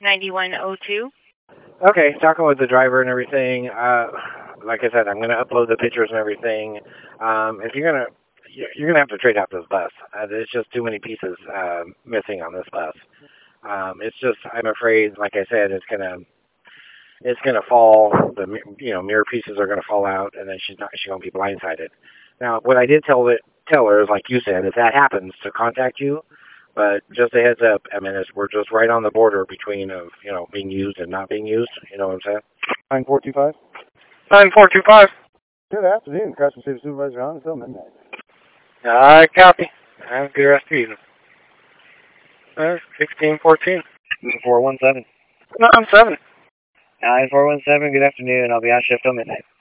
9102. Okay, talking with the driver and everything. Like I said, I'm going to upload the pictures and everything. If you're gonna have to trade out this bus. There's just too many pieces missing on this bus. It's just, I'm afraid, like I said, it's gonna fall. The mirror pieces are gonna fall out, and then she's gonna be blindsided. Now, what I did tell her is, like you said, if that happens, to contact you. But just a heads up, I mean, we're just right on the border between being used and not being used. You know what I'm saying? 9425. 9425. Good afternoon, Carson City Supervisor on until midnight. I copy. Have a good rest of the evening. 1614. 417. 97. 9417, good afternoon. I'll be on shift till midnight.